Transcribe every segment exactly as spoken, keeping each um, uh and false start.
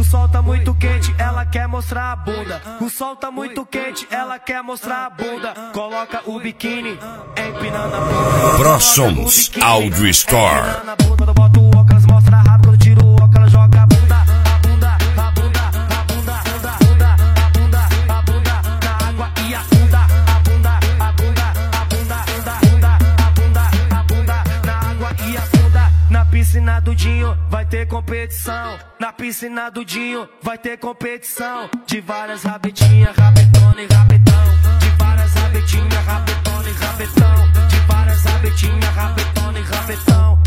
sol tá muito quente, ela quer mostrar a bunda. O sol tá muito quente, ela quer mostrar a bunda. Coloca o biquíni, empinando a bunda. ProSons Audio Store. Empinando a bunda, bota o óculos, mostra rápido. Quando tira o óculos, joga a bunda. A bunda, a bunda, a bunda, a bunda, a bunda, a bunda na água e afunda. A bunda, a bunda, a bunda, a bunda, a bunda, a bunda na água e afunda. Na piscina do Dinho vai ter competição. Na piscina do Dinho vai ter competição. De várias rabetinhas, rabetona e rabetão. De várias rabetinhas, rabetona e rabetão. De várias rabetinhas, rabetona e rabetão.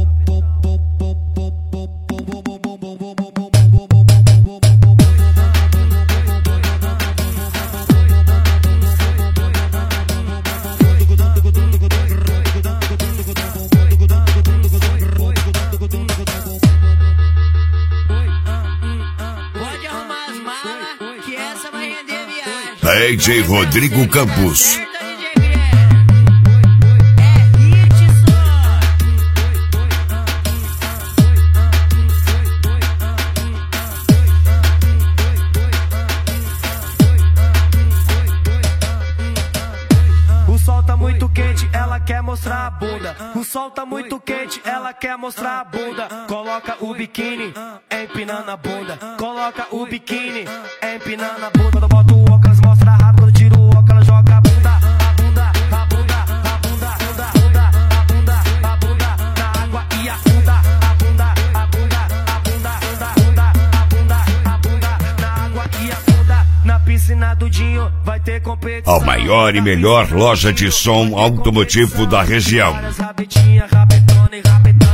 D J Rodrigo Campos. O sol tá muito quente, ela quer mostrar a bunda. O sol tá muito quente, ela quer mostrar a bunda. Coloca o biquíni, empinando a bunda. Coloca o biquíni, empinando a bunda. Bota o óculos, mostra rápido. Quando tira o óculos, joga a bunda. A bunda, a bunda, a bunda, a bunda, a bunda, a bunda na água e afunda. A bunda, a bunda, a bunda, a bunda, a bunda, a bunda na água e afunda. Na piscina do Dinho vai ter competição. A maior e melhor loja de som automotivo da região. Rabetinha, rabetona e rabetão.